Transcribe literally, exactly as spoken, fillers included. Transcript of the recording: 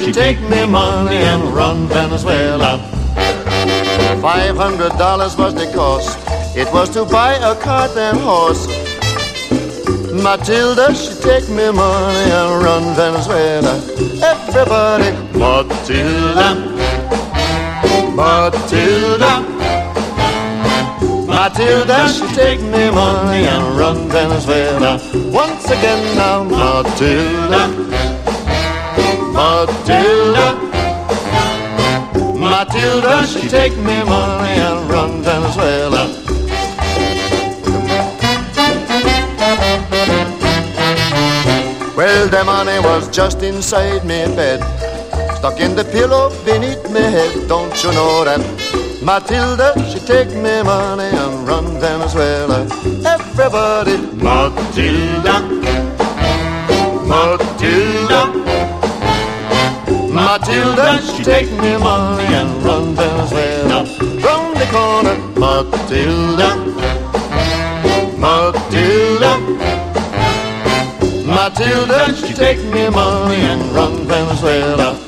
she take me money and run Venezuela. Five hundred dollars was the cost. It was to buy a cart and horse. Matilda, she take me money and run Venezuela. Everybody, Matilda, Matilda, Matilda, she take me money and run Venezuela. Once again now, Matilda, Matilda, Matilda, she take me money and run Venezuela. Well, the money was just inside me bed, stuck in the pillow beneath me head. Don't you know that Matilda, she take me money and run Venezuela. Everybody, Matilda, Matilda, Matilda, she take me money and run Venezuela. Round the corner, Matilda, Matilda, Matilda, she take me money and run Venezuela.